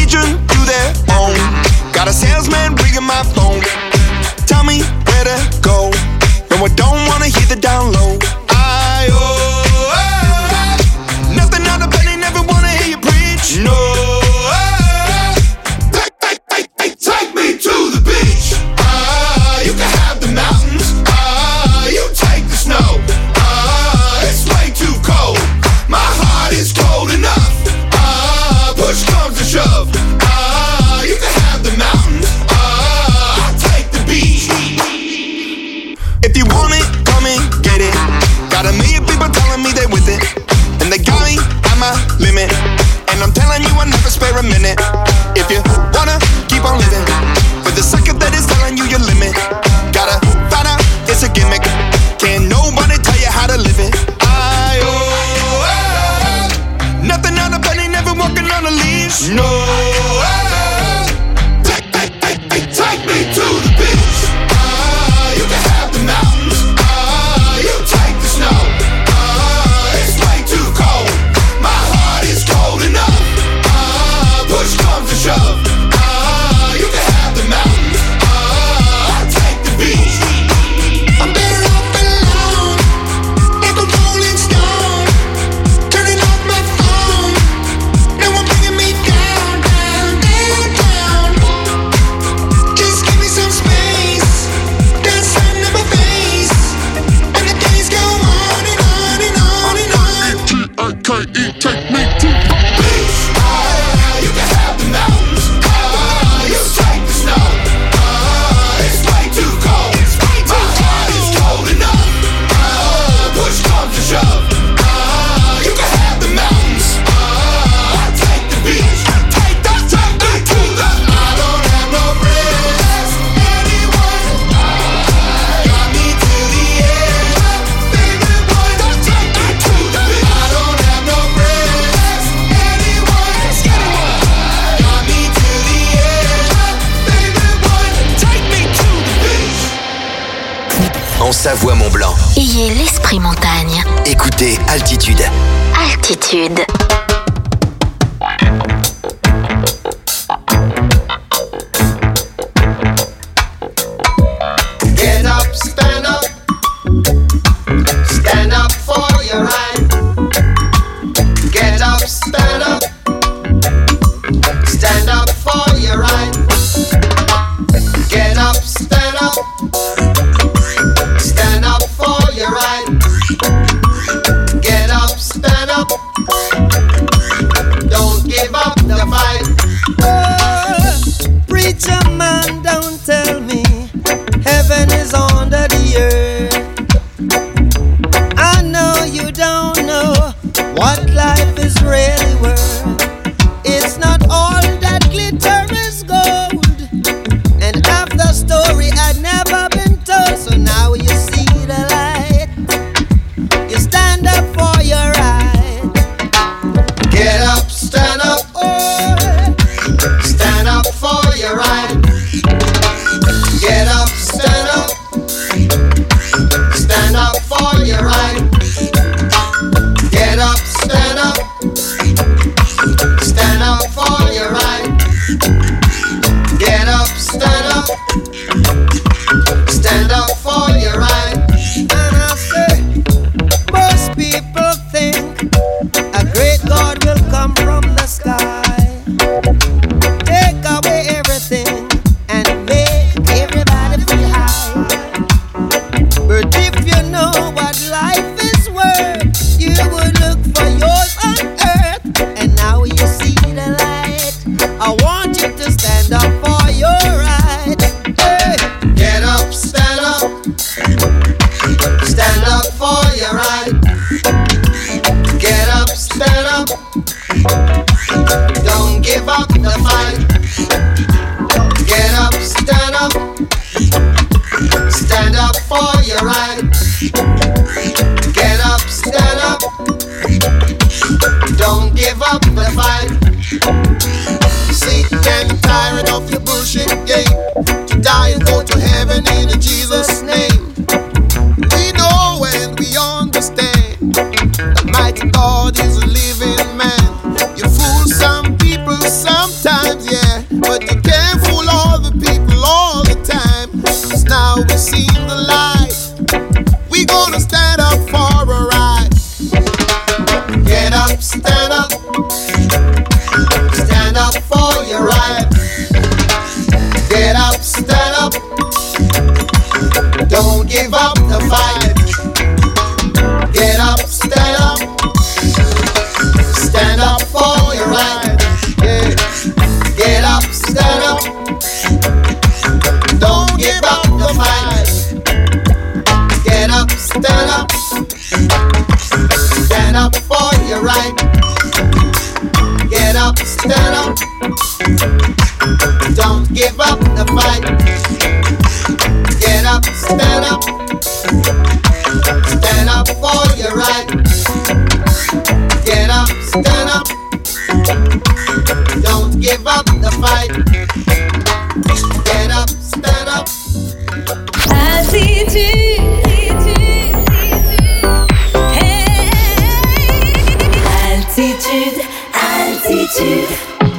religion to their own. Got a salesman ringing my phone. Tell me where to go. No, I don't wanna hear the down low. Nothing out of penny, never wanna hear you preach. No. Take me to the beach. You can have the mountains. You take the snow. It's way too cold. My heart is cold enough. Push comes to shove. You can have the mountains. I'll take the beach. If you want it, come and get it. Got a million people telling me they with it, and they got me at my limit. And I'm telling you, I never spare a minute. If you wanna keep on living, but the second that is telling you your limit, gotta find out it's a gimmick. Can't nobody tell you how to live it. Nothing on a penny, never walking on a leash. No. Take me to the beach. You can have the mountains. You take the snow. It's way too cold. My heart is cold enough. Push comes to shove. You can have the mountains. I'll take the beach. I'm better off alone, like a rolling stone. Turning off my phone. No one bringing me down, down, down, down. Just give me some space. Got sun in my face, and the days go on and on and on and on. T-I-K-E, take me to the beach. You can have the mountains. You take the snow. It's way too cold. My heart is cold enough. Push comes to shove. You can have the mountains. I'll take the beach. Take me to the. I don't have no friends. Anyone got me to the edge. Baby boy, don't take me to the beach. I don't have no friends. Anyone got me to the edge. Baby boy, take me to the beach. En Savoie Mont-Blanc. Ayez l'esprit montagne. Écoutez Altitude. Altitude. Get up, stand up. Stand up for your right. Get up, stand up. Stand up for your right. Get up, stand up. Stand up for your right. Get up, stand up. up for your ride. Get up, stand up. Don't give up the fight. Get up, stand up. Stand up for your ride. Yeah. Get up, stand up. Don't give up the fight. Get up, stand up. Stand up for your right. Get up, stand up. Don't give up the fight. Get up, stand up. Stand up for your right. Get up, stand up. Don't give up the fight. Get up, stand up. Altitude. Hey. Altitude, altitude.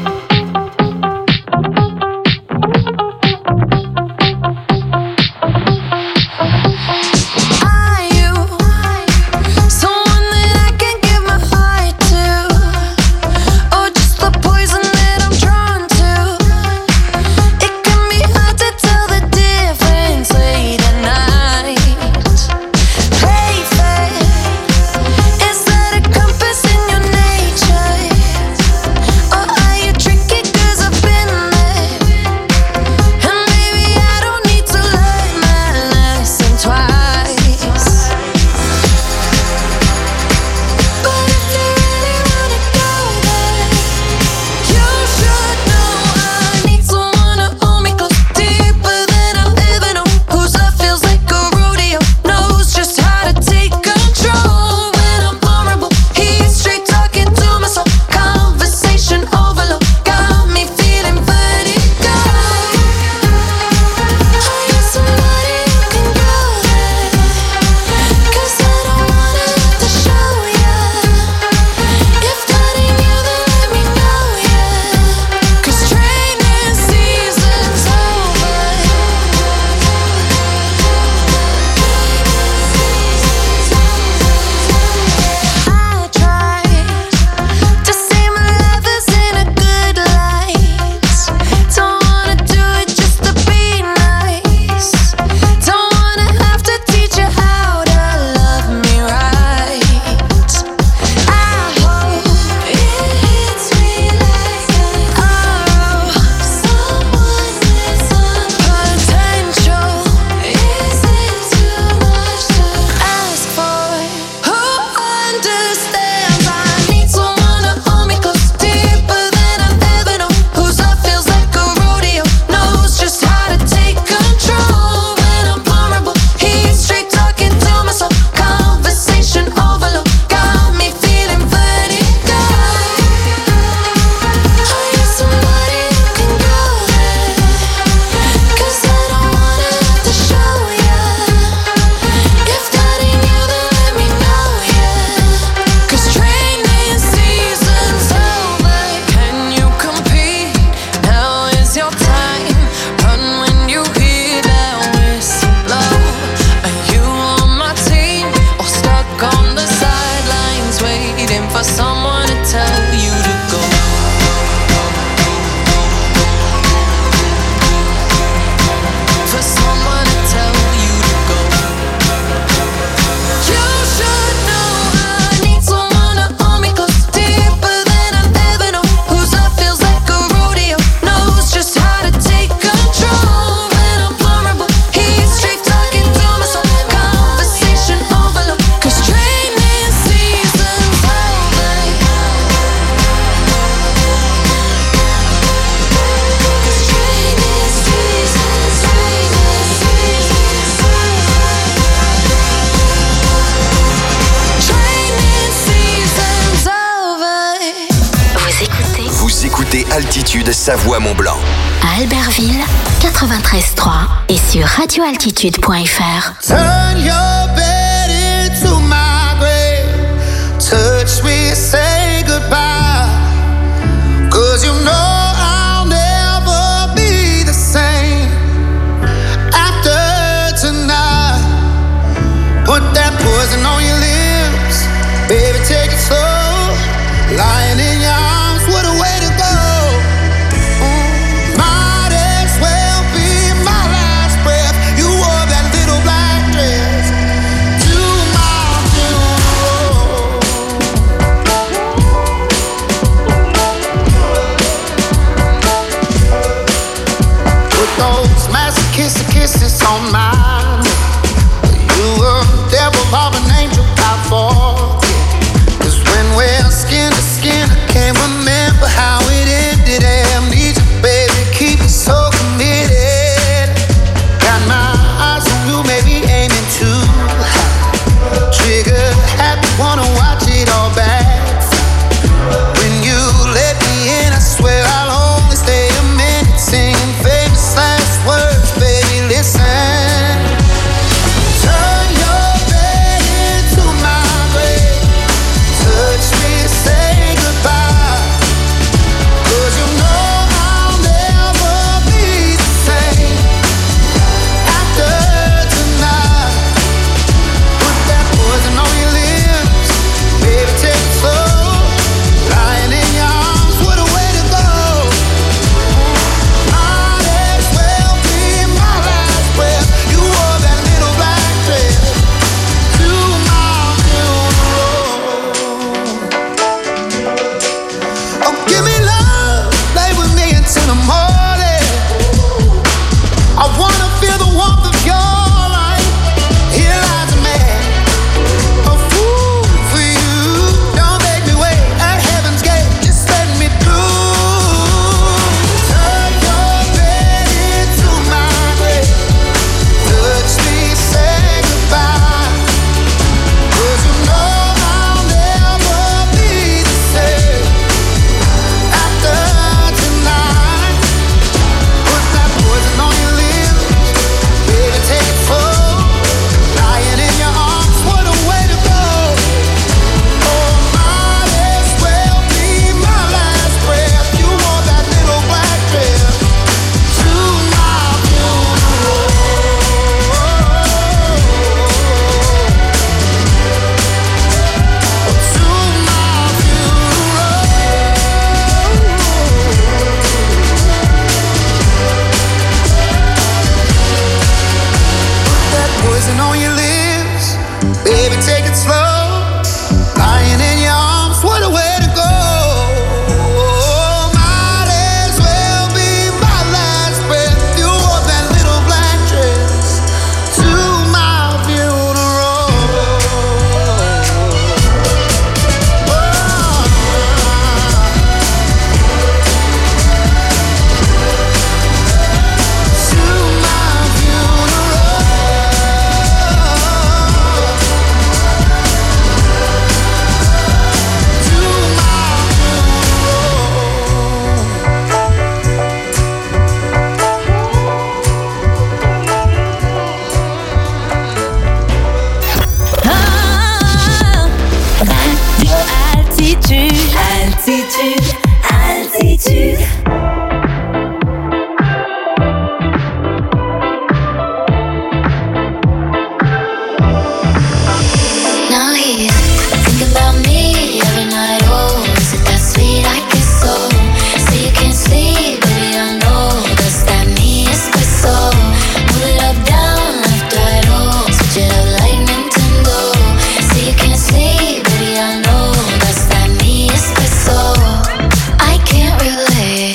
Altitude Savoie-Mont-Blanc. À Albertville, 93.3 et sur radioaltitude.fr. Turn your bed into my grave. Touch me, say goodbye. 'Cause you know I'll never be the same after tonight. Put that poison on your lips. Baby, take it slow. Lying in your arms, what a way to go. on my name. You were devil of an angel, I forget. 'Cause when we're skin to skin, I can't remember how it ended. Amnesia, baby, keep me so committed. Got my eyes on you, maybe aiming too high. Trigger happy, wanna watch it all back. When you let me in, I swear I'll only stay a minute, singing famous last words, baby, listen. Turn your bed into my grave. Touch me, say goodbye. 'Cause you know I'll never be the same after tonight. Put that poison on your lips, baby, take it slow. Lying in your arms, what a way to go. Might as well be my last breath. You wore that little black dress to my funeral. Oh, give me love, lay with me until the morning. I wanna feel the warmth of your light. Here lies a man, a fool for you. Don't make me wait at heaven's gate, just let me through. Turn your bed into my grave. Touch me, say goodbye. 'Cause you know I'll never be the same after tonight. Put that poison on your lips, baby, take it slow. Lying in your arms, what a way to go. Oh, might as well be my last breath. You wore that little black dress to my funeral. To my funeral. Put that poison on your lips, baby, take it slow. Lying in your arms, what a way to go. Might as well be my last breath. You wore that little black dress to my funeral. To my funeral. I can't relate.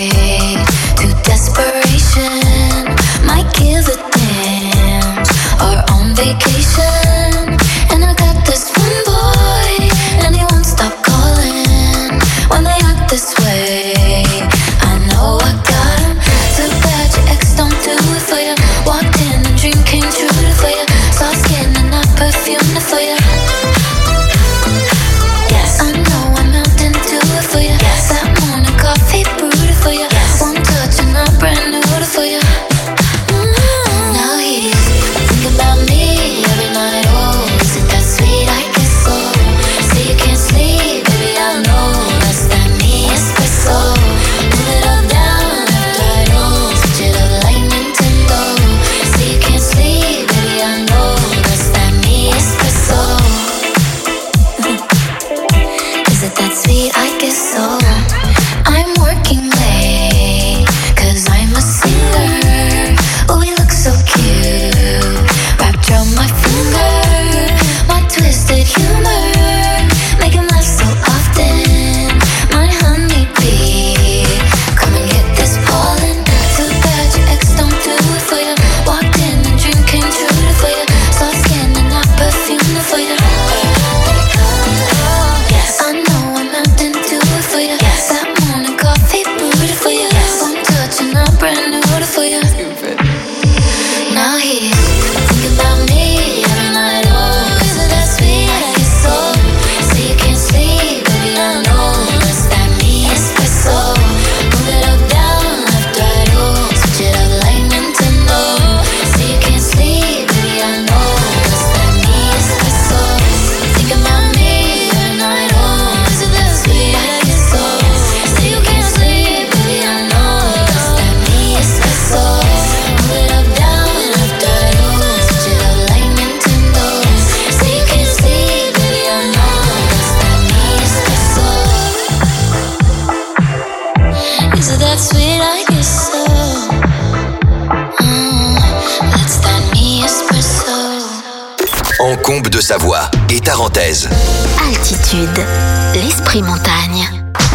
sweet, I guess so. Let's start me espresso. Encombe de Savoie et Tarentaise. Altitude, l'esprit montagne.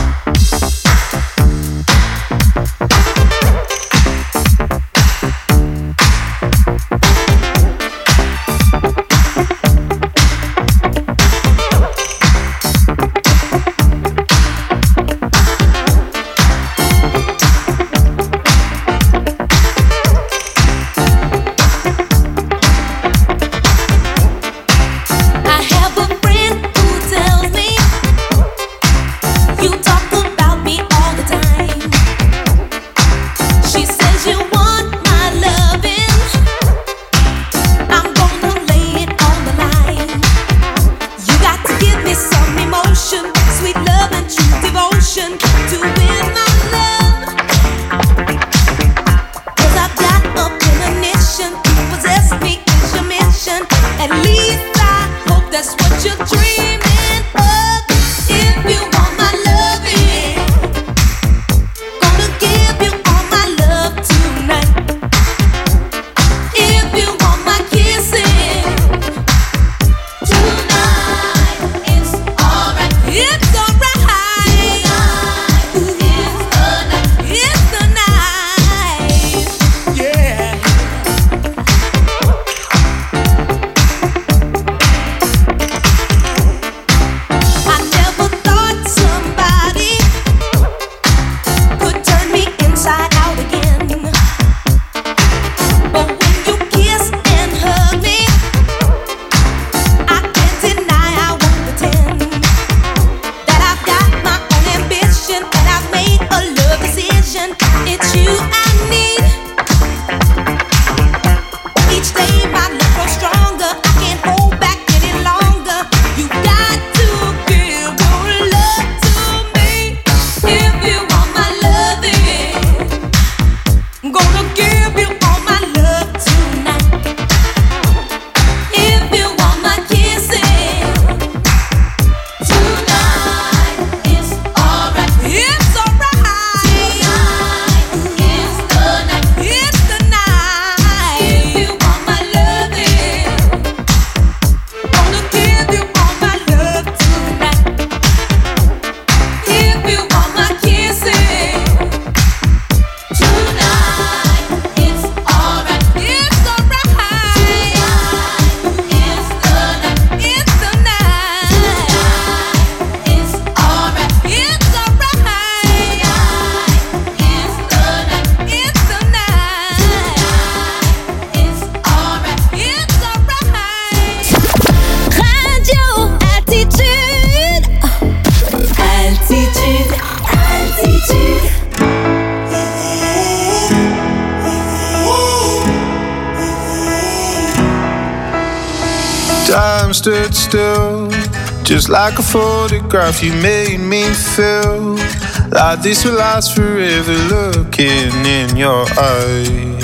Time stood still, just like a photograph. You made me feel like this will last forever. Looking in your eyes,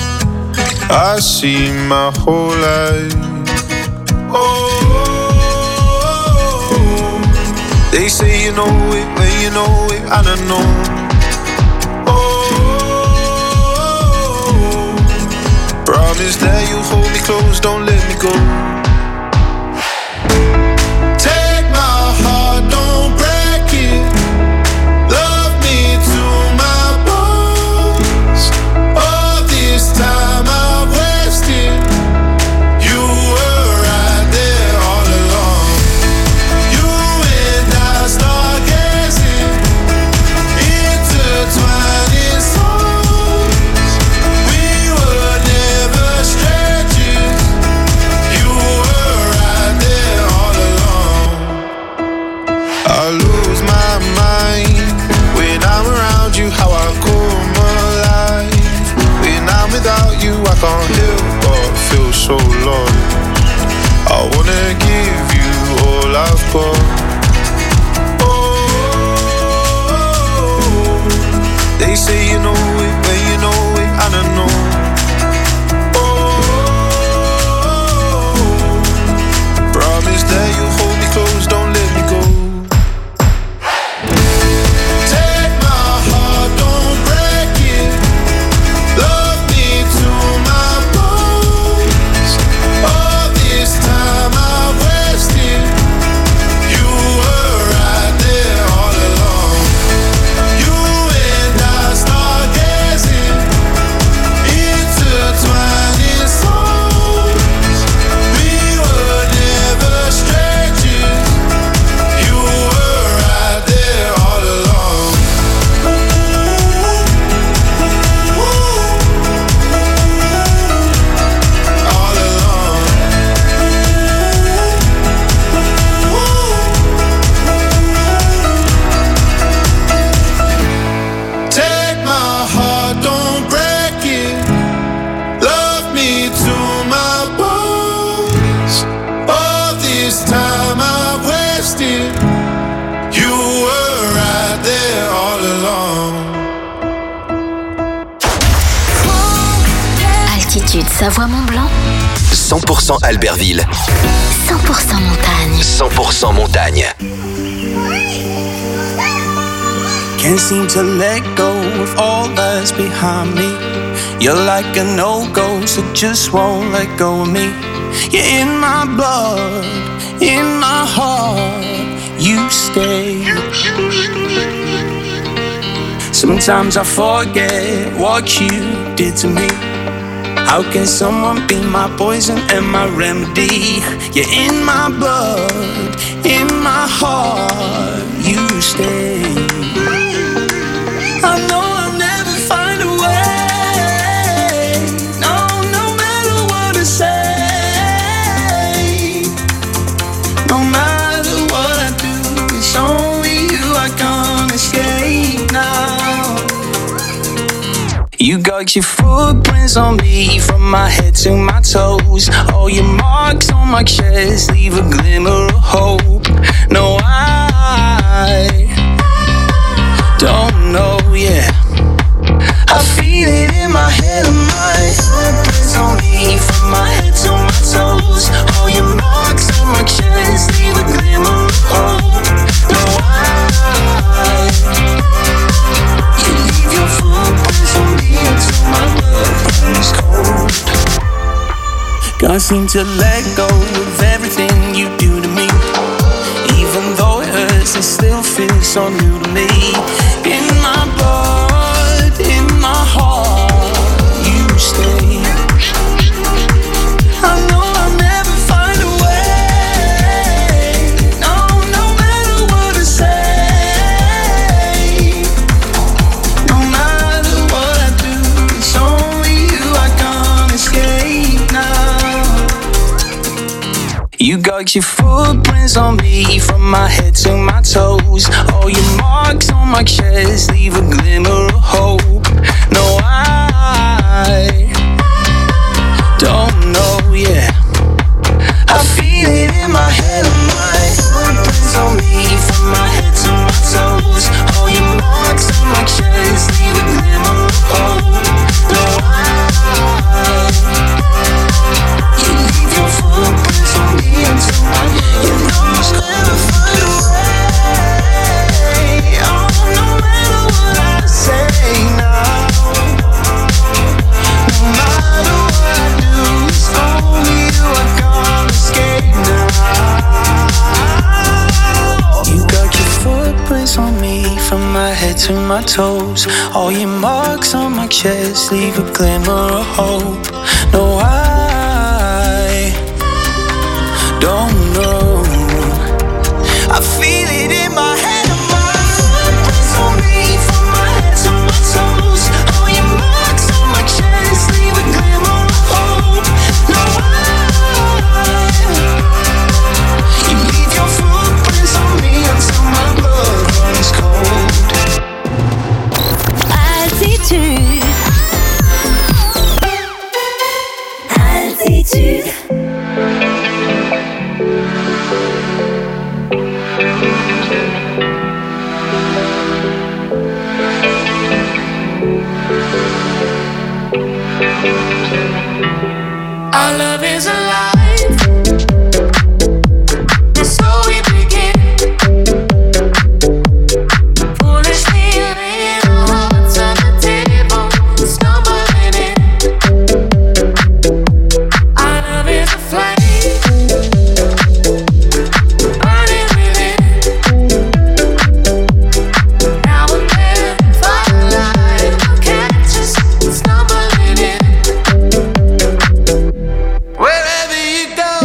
I see my whole life. Oh, they say you know it when you know it, and I know. Oh, promise that you'll hold me close, don't let me go. Take my heart, don't break it. Love me to my bones. All this time I've wasted. You were right there all along. You and I stargazing, intertwining souls. We were never strangers. You Altitude Savoie-Mont-Blanc, 100% Albertville, 100% montagne. 100% montagne. Can't seem to let go of all that's behind me. You're like a no-go, so just won't let go of me. You're in my blood, in my heart, you stay. Sometimes I forget what you did to me. How can someone be my poison and my remedy? You're in my blood, in my heart, you stay. I know I'll never find a way. No matter what I say. No matter what I do, it's only you I can't escape now. You got your footprints on me from my head to my toes. All your marks on my chest leave a glimmer of hope. No, I don't know, yeah. I feel it in my head and my footprints on me from my head to my toes. All your marks on my chest leave a glimmer of hope. No, you leave your footprints on me until my blood runs cold. Can't seem to let go of everything you do to me. Even though it hurts, it still feels so new to me. In my blood, in my heart, you stay. I know I'll never find a way. No matter what I say. No matter what I do, it's only you I can't escape now. You got your footprints on me from my head to my toes. All your marks on my chest leave a glimmer of hope. No, I don't know, yeah. I feel it in my head and my footprints on me from my head to my toes. All your marks on my chest leave a glimmer of hope. No, you leave your footprints on me until my you know I'll never find a way. Oh, no matter what I say now. No matter what I do, it's only you I can't escape now. You got your footprints on me from my head to my toes. All your marks on my chest leave a glimmer of hope. No, I don't know. I feel it in my head and my footprints on me from my head to my toes. All your marks on my chest leave a glimmer of hope. No, you leave your footprints on me until my blood runs cold. Altitude. Altitude. Our love is alive. And so we begin. Foolishly laying our hearts on the table, stumbling in. Our love is a flame, burning within. Now and then, firelight will catch us stumbling in. Wherever you go.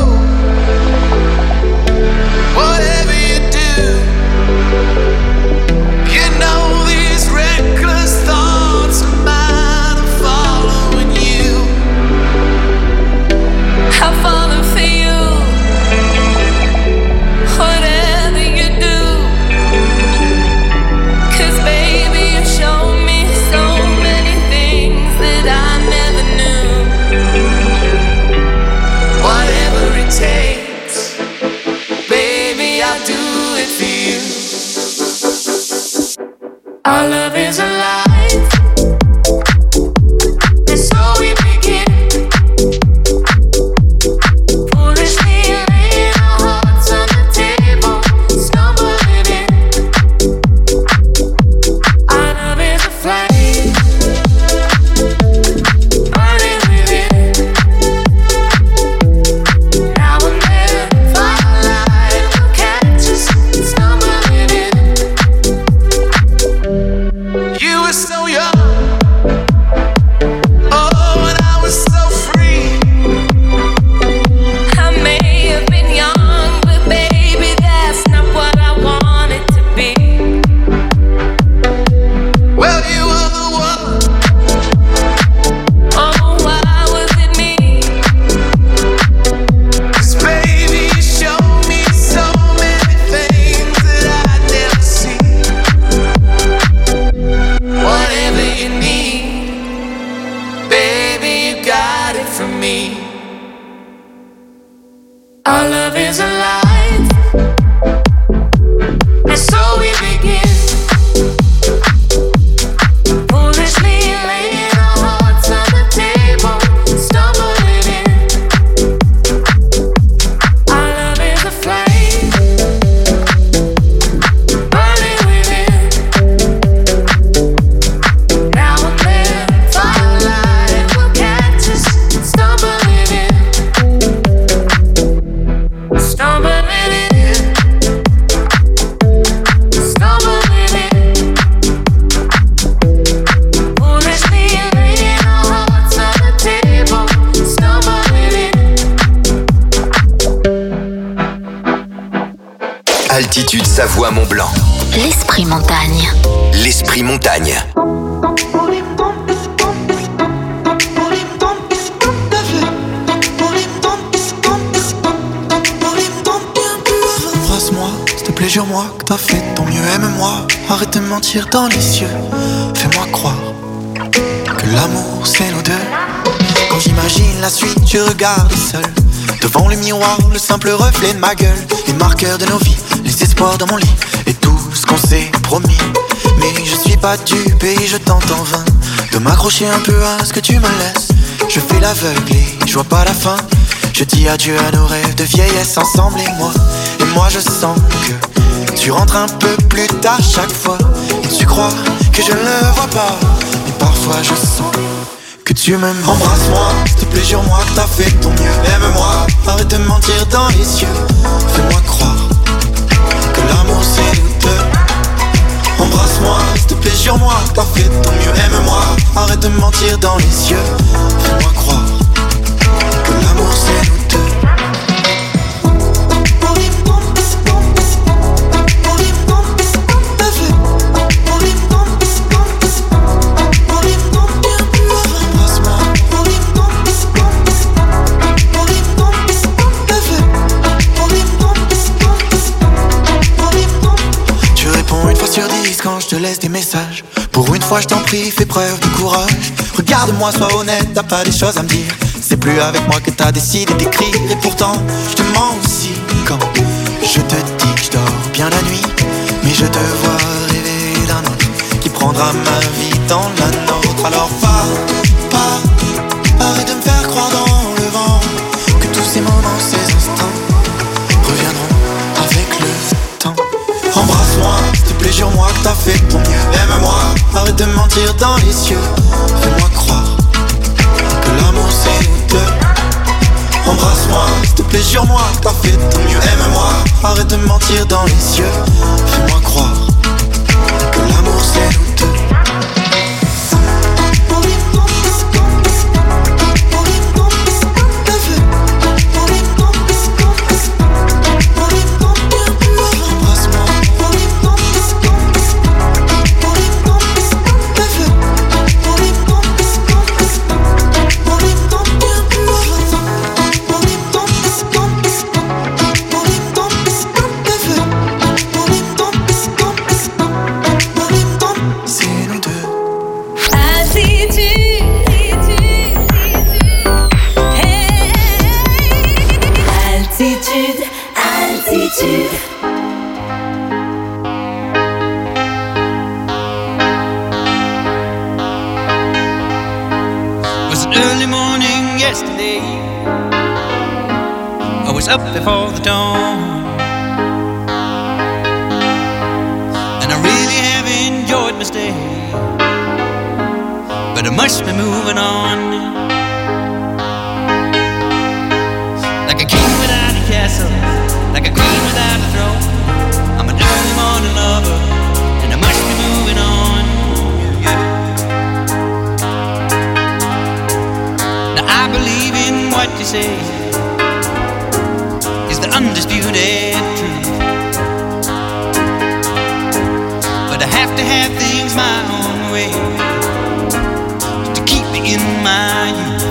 Altitude Savoie-Mont-Blanc. L'esprit montagne. L'esprit montagne. Embrasse-moi, s'il te plaît, jure-moi que t'as fait ton mieux. Aime-moi, arrête de mentir dans les yeux. Fais-moi croire que l'amour c'est nous deux. Quand j'imagine la suite, je regarde seul devant le miroir, le simple reflet de ma gueule. Les marqueurs de nos vies, les espoirs dans mon lit et tout ce qu'on s'est promis. Mais je suis pas dupe et je tente en vain de m'accrocher un peu à ce que tu me laisses. Je fais l'aveugle et je vois pas la fin. Je dis adieu à nos rêves de vieillesse ensemble et moi je sens que tu rentres un peu plus tard chaque fois. Et tu crois que je ne le vois pas, mais parfois je sens que tu m'aimes. Embrasse-moi, s'il te plaît, jure-moi que t'as fait ton mieux. Aime-moi, arrête de mentir dans les yeux. Fais-moi croire que l'amour c'est nous deux. Embrasse-moi, s'il te plaît, jure-moi que t'as fait ton mieux. Aime-moi, arrête de mentir dans les yeux. Fais-moi croire que l'amour c'est nous deux. Sur 10 quand je te laisse des messages. Pour une fois je t'en prie, fais preuve de courage. Regarde-moi, sois honnête, t'as pas des choses à me dire. C'est plus avec moi que t'as décidé d'écrire. Et pourtant, je te mens aussi quand je te dis que je dors bien la nuit. Mais je te vois rêver d'un autre qui prendra ma vie dans la nôtre. Alors arrête de me faire croire dans le vent que tous ces moments, ces instants reviendront avec le temps. Embrasse-moi, s'il te plaît, jure-moi que t'as fait ton mieux. Aime-moi, arrête de mentir dans les yeux. Fais-moi croire que l'amour c'est nous deux. Embrasse-moi, s'il te plaît, jure-moi que t'as fait ton mieux. Aime-moi, arrête de mentir dans les yeux. Fais-moi croire que l'amour c'est nous deux. Up before the dawn, and I really have enjoyed my stay, but I must be moving on. Like a king without a castle, like a queen without a throne, I'm an early morning lover, and I must be moving on. Now I believe in what you say, the undisputed truth, but I have to have things my own way to keep me in my youth.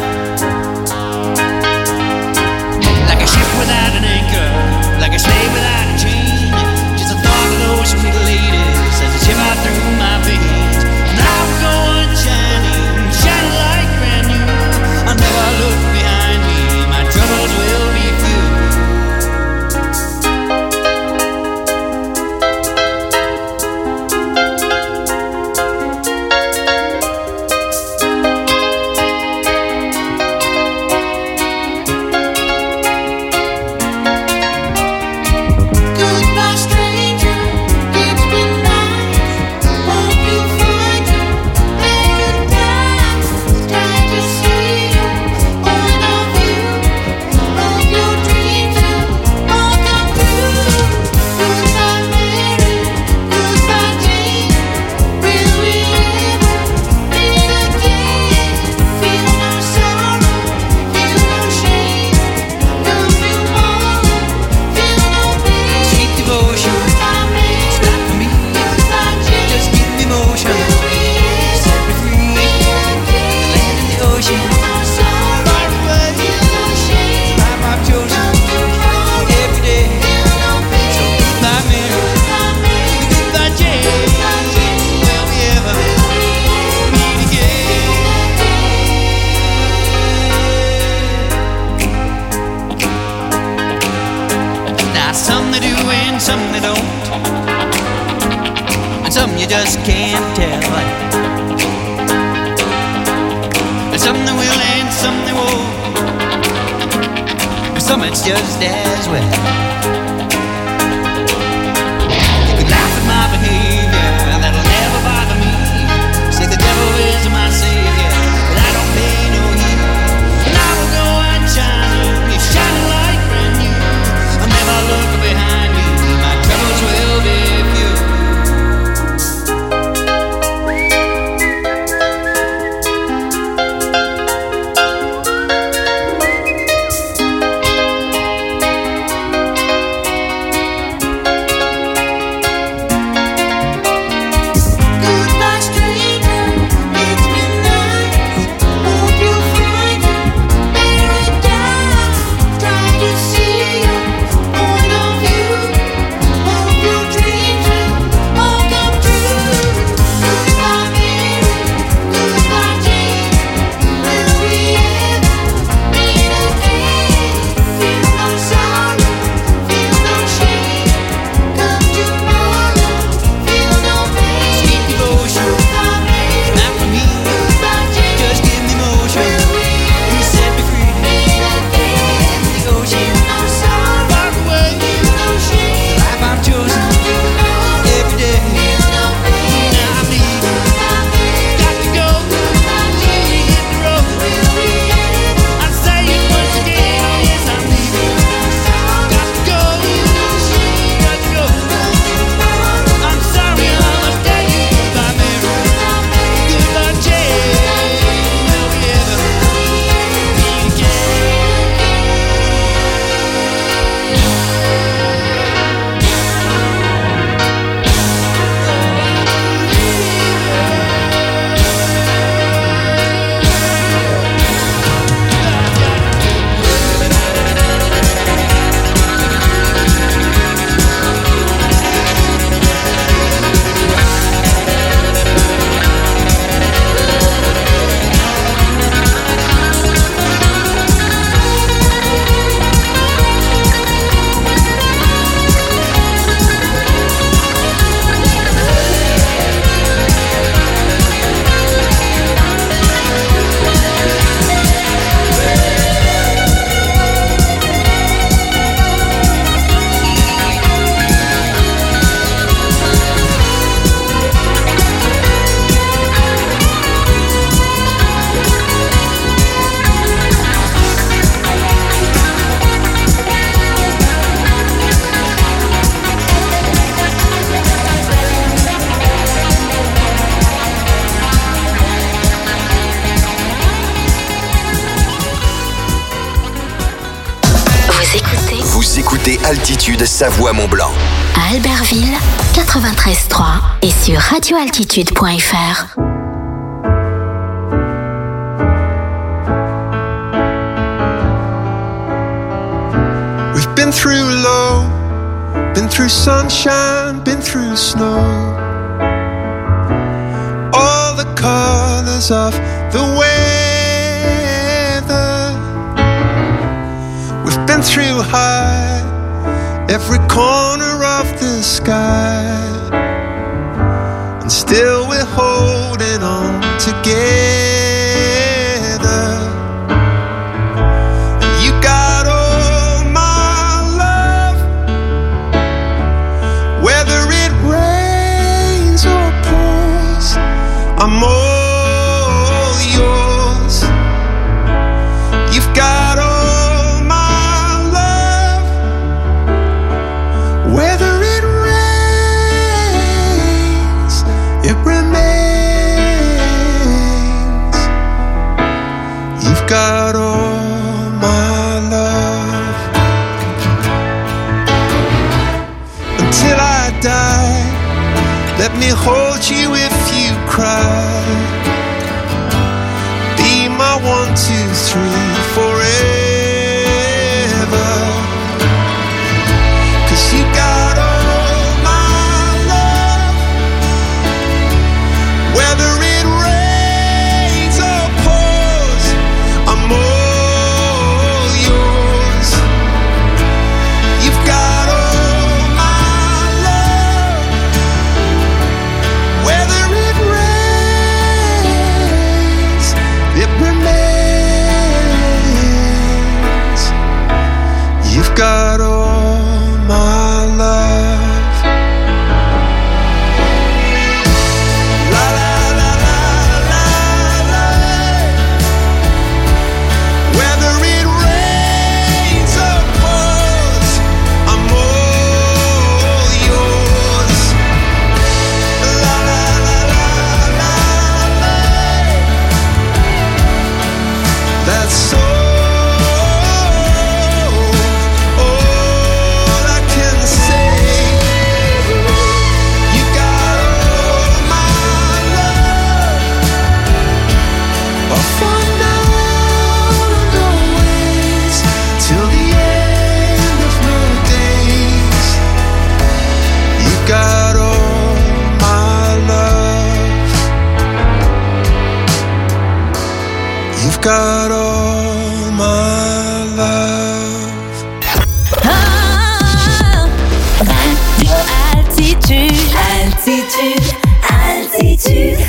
Like a ship without an anchor, like a slave without a chain, just a thought of those sweet ladies as they shiver through my veins. Now we're going shining, shining like brand new. I'll never look behind me, my troubles will be few. some they won't. Some it's just as well. You could laugh at my behavior, that'll never bother me. Say the devil is my savior, but I don't pay no heed. And I will go on shining, it's shining like brand new. I'll never look behind me, my troubles will be few. Altitude Savoie-Mont-Blanc. À Albertville, 93.3 et sur radioaltitude.fr. We've been through low, been through sunshine, been through snow. All the colors of the weather. We've been through high, every corner of the sky, and still we're holding on together. And you got all my love, whether it rains or pours, I'm all yours. You've got all whether it rains, it remains. You've got all my love. Until I die, let me hold you if you cry. Be my 1, 2, 3 forever. You got all my love, whether it rains or pours, I'm all yours. You've got all my love, whether it rains, it remains. I've got all my love. Altitude, altitude, altitude.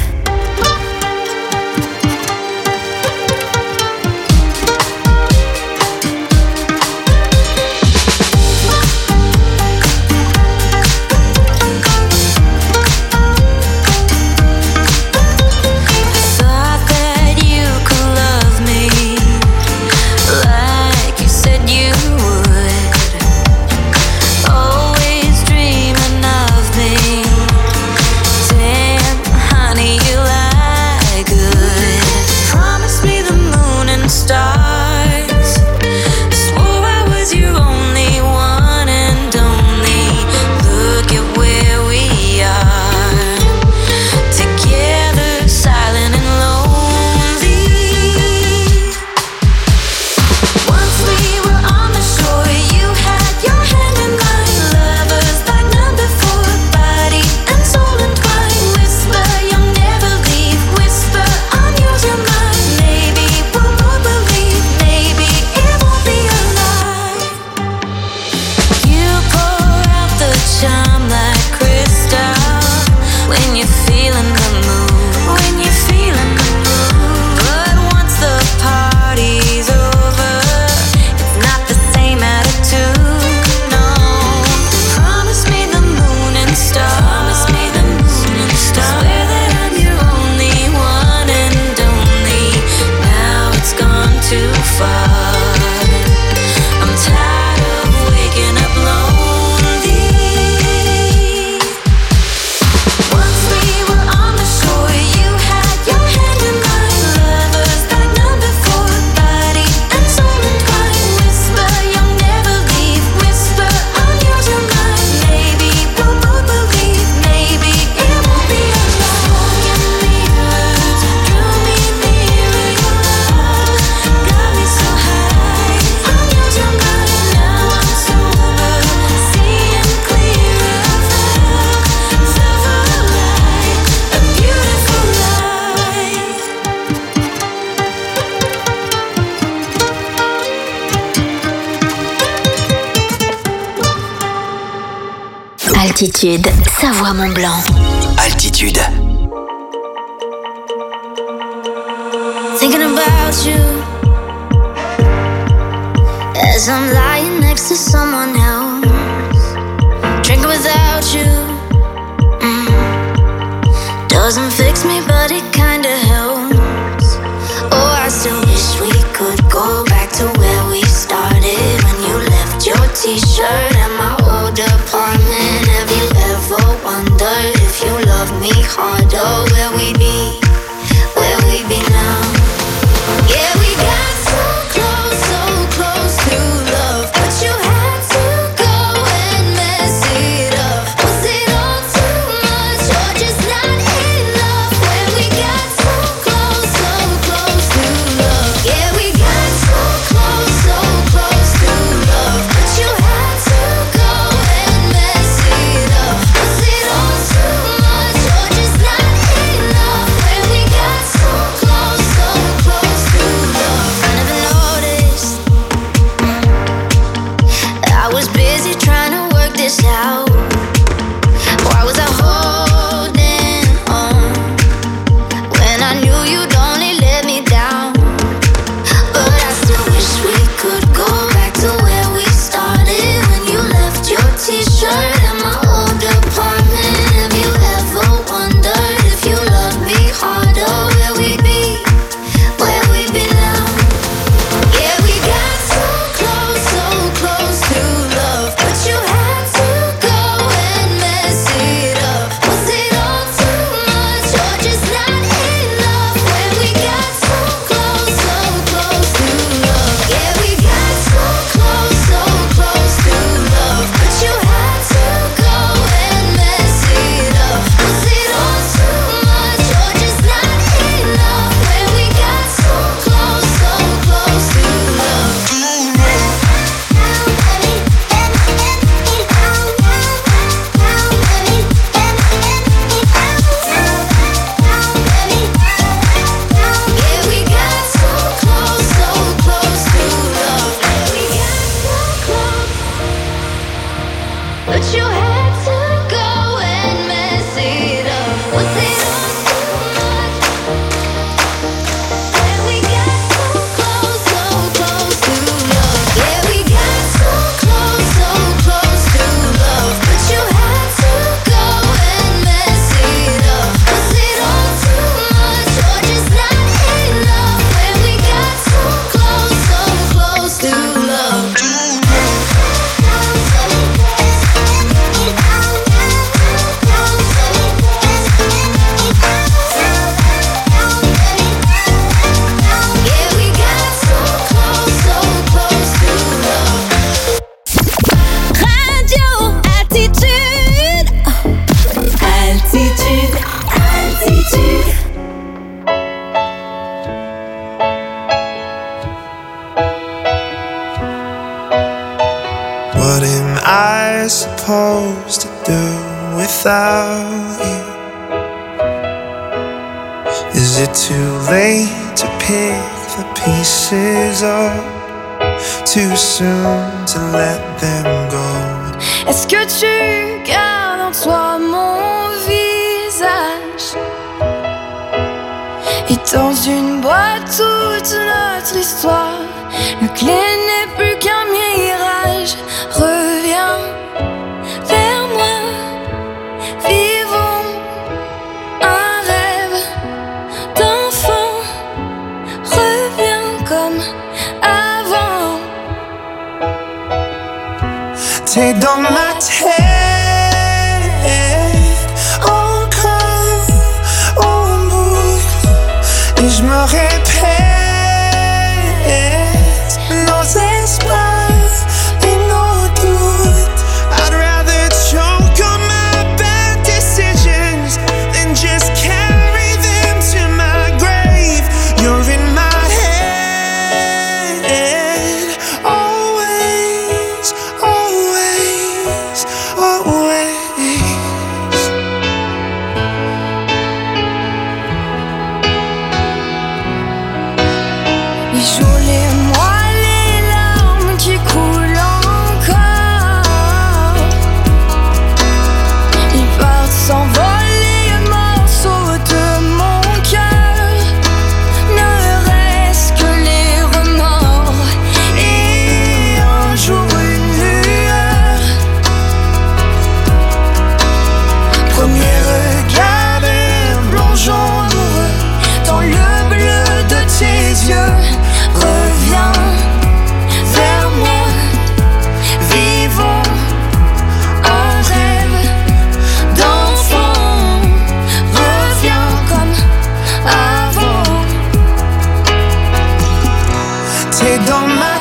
Altitude, Savoie-Mont-Blanc. Altitude. Thinking about you as I'm lying next to someone else, drinking without you. Doesn't fix me, but it kinda helps. Oh, I still wish we could go back to where we started, when you left your t-shirt at my old apartment. Have you ever wondered if you loved me harder? Where we'd be now? Yeah, we got so close to love, but you had to go and mess it up. Was it all too much or just not enough? When we got so close to love. Yeah, we got so close to love, but you had to go and mess it up. Was it all too much or just not enough? When supposed to do without you? Is it too late to pick the pieces up? Too soon to let them go? Est-ce que tu gardes en toi mon visage? Et dans une boîte toute notre histoire, le clé n'est plus qu'un mirage. Reviens vers moi, vivons un rêve d'enfant. Reviens comme avant. T'es dans ma tête encore au bout, et je me répète nos espoirs et nos doutes. I'd rather choke on my bad decisions than just carry them to my grave. You're in my head always, always, always. Les jours, les mois, les larmes qui coulent encore, ils partent s'envoler, morceaux de mon cœur. Ne reste que les remords et un jour une lueur. Premier regard d'un plongeon amoureux dans le bleu de tes yeux. Reviens vers moi, vivons un rêve d'enfant. Reviens comme avant. T'es dans ma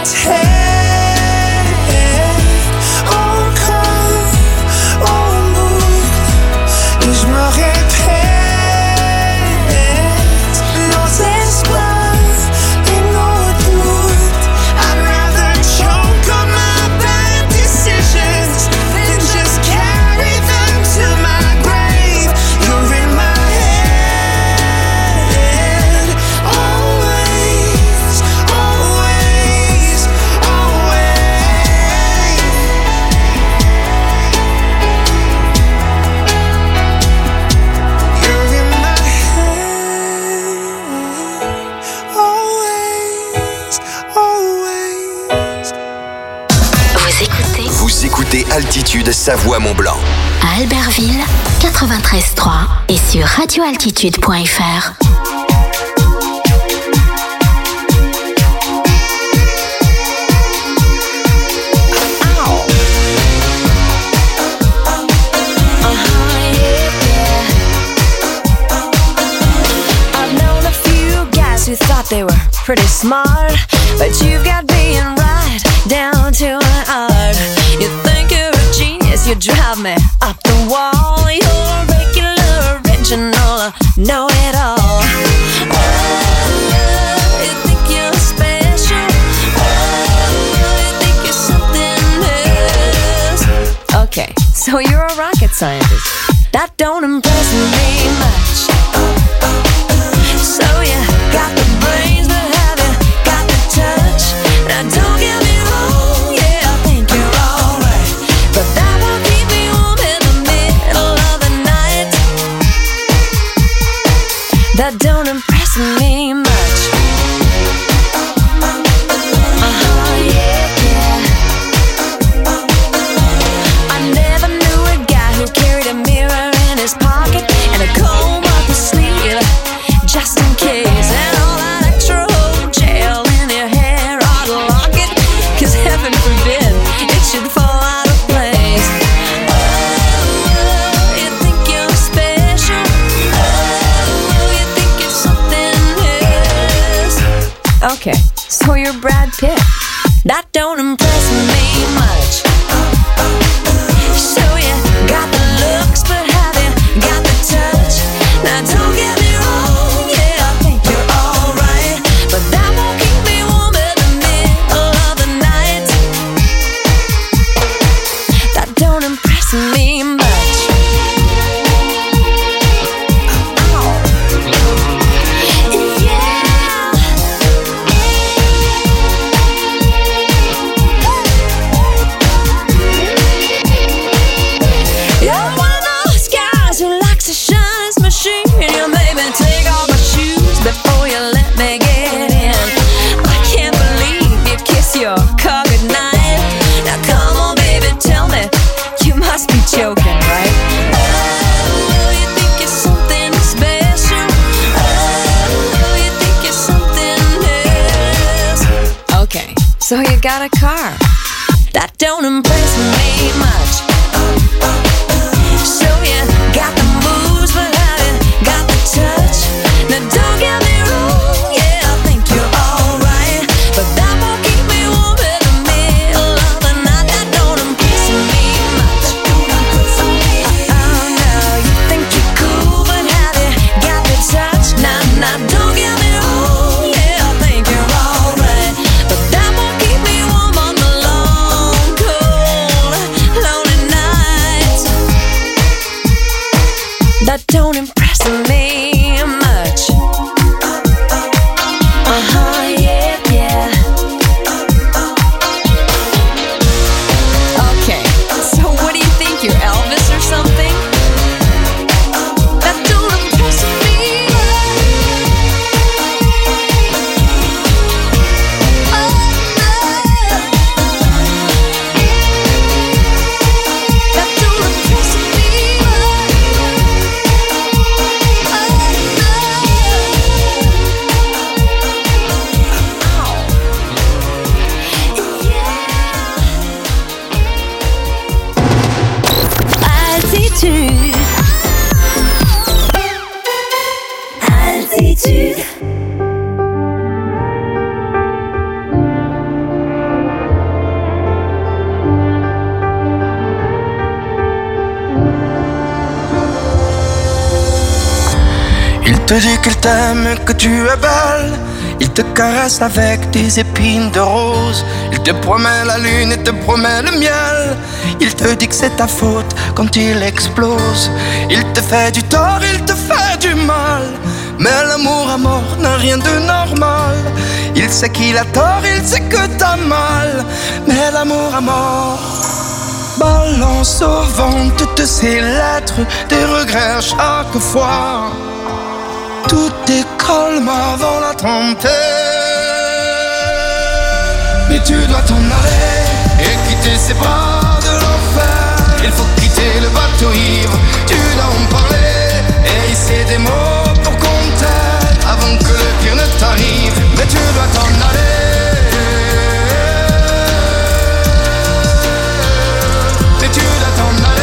tête encore au bout, et je me répète nos espoirs et nos doutes. I'd rather choke on my bad decisions than just carry them to my grave. You're in my head always, always, always. You're in my head always, always. Vous écoutez Altitude Savoie-Mont-Blanc. À Albertville, 93.3 et sur radioaltitude.fr. I've known a few guys who thought they were pretty smart, but you've got being right down to an art. You think you're a genius, you drive me up the wall. You're regular, original, know it all. Oh, you think you're special. Oh, you think you're something else. Okay, so you're a rocket scientist. That don't impress me much. So you got the brains, but have you got the touch? Now don't get me wrong, yeah, I think you're alright, but that won't keep me warm in the middle of the night. That don't impress me much. Yeah, yeah. I never knew a guy who carried a mirror in his pocket and a comb up his sleeve, just in case. And all that extra old gel in your hair, I'd lock it, 'cause heaven forbid it should fall out of place. Oh, you think you're special. Oh, you think you're something else. Okay, so you're Brad Pitt. That don't impress me much. So you got the looks, but have you got the touch? Now don't get me wrong, yeah, I think you're alright, but that won't keep me warm in the middle of the night. That don't your car goodnight. Now come on, baby, tell me, you must be joking, right? Oh, you think you're something special? Oh, you think you're something else? Okay, so you got a car. That don't impress me much. So you got the moves, but have you got the touch? Now don't get me wrong, yeah, I think you're alright, but that won't keep me warm in the middle of the night. That don't impress me much. Oh no, you think you're cool, but have you got the touch? Nah, don't get me wrong, yeah, I think you're alright, but that won't keep me warm on the long, cold, lonely nights. That don't impress me much. Yeah. Okay, so what do you think, you're Elvis or something? That don't impress me. Oh no. That don't impress me. Altitude. Il te dit qu'il t'aime, que tu es belle. Il te caresse avec des épines de rose. Il te promet la lune et te promet le miel. Il te dit que c'est ta faute quand il explose. Il te fait du tort, il te fait du mal. Mais l'amour à mort n'a rien de normal. Il sait qu'il a tort, il sait que t'as mal. Mais l'amour à mort balance au vent toutes ces lettres, des regrets à chaque fois. Tout est calme avant la tempête. Mais tu dois t'en aller et quitter ces bras de l'enfer. Il faut quitter le bateau ivre, tu dois en parler et hisser des mots pour qu'on t'aide avant que le pire ne t'arrive. Mais tu dois t'en aller. Mais tu dois t'en aller.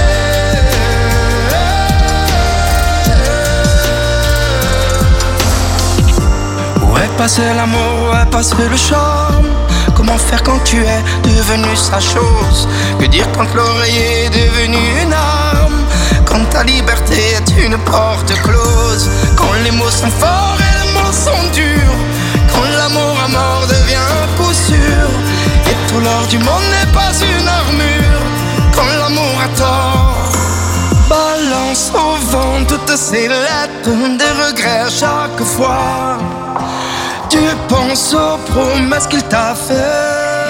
Où est passé l'amour, où est passé le charme? Comment faire quand tu es devenu sa chose? Que dire quand l'oreiller est devenu une arme? Quand ta liberté est une porte close? Quand les mots sont forts et les mots sont durs? Quand l'amour à mort devient un coup sûr? Et tout l'or du monde n'est pas une armure? Quand l'amour a tort, balance au vent toutes ces lettres, des regrets à chaque fois. Tu penses aux promesses qu'il t'a fait.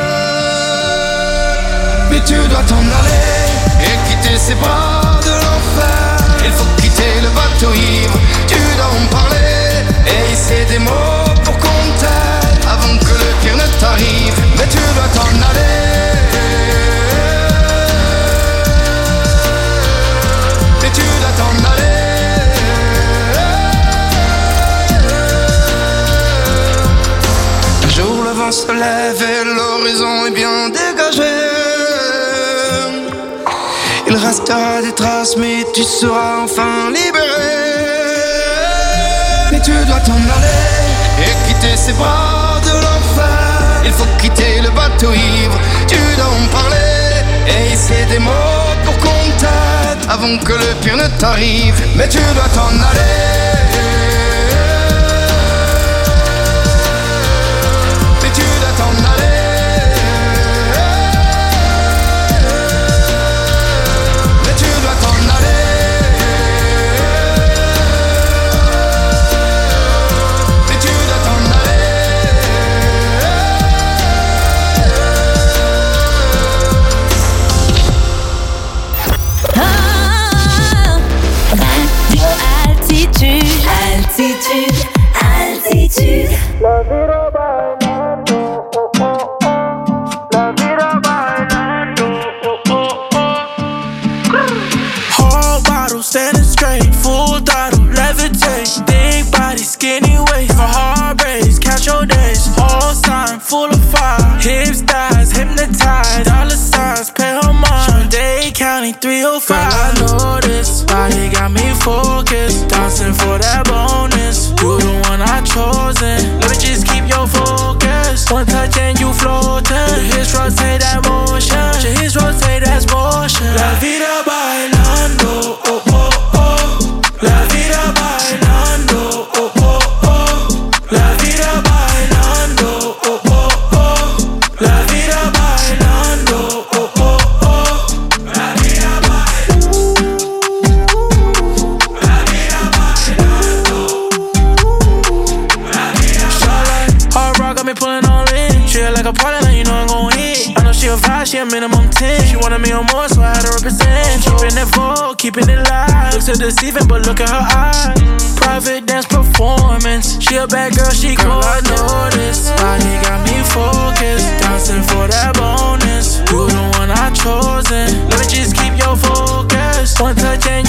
Mais tu dois t'en aller et quitter ces bras de l'enfer. Il faut quitter le bateau ivre, tu dois en parler et hisser des mots pour qu'on t'aide avant que le pire ne t'arrive. Mais tu dois t'en aller. Mais tu dois t'en aller. Le vent se lève et l'horizon est bien dégagé. Il restera des traces mais tu seras enfin libéré. Mais tu dois t'en aller et quitter ces bras de l'enfer. Il faut quitter le bateau ivre, tu dois en parler et hisser des mots pour qu'on t'aide avant que le pire ne t'arrive. Mais tu dois t'en aller. Altitude. 305. Girl, I know this body got me focused, dancing for that bonus. You the one I chosen. Let me just keep your focus. One touch and you floating. Your hips rotate that motion. Your hips rotate that motion. La vida bailando, oh oh oh. La vida bailando, oh oh oh. La vida bailando, oh oh oh. La vida bailando, oh oh oh. La vida bailando. La vida bailando. La vida bailando. Hard rock got me pulling all in. Treat her like a partner, now you know I'm gon' hit. I know she a 5, she a minimum 10. She wanted me on more, so I had to represent. Keeping it full, keeping it live. Looks so deceiving, but look at her eyes. Private dance performance. She a bad girl, she cool. I know this body got me focused, dancing for that bonus. You the one I chosen. Let me just keep your focus. One touch and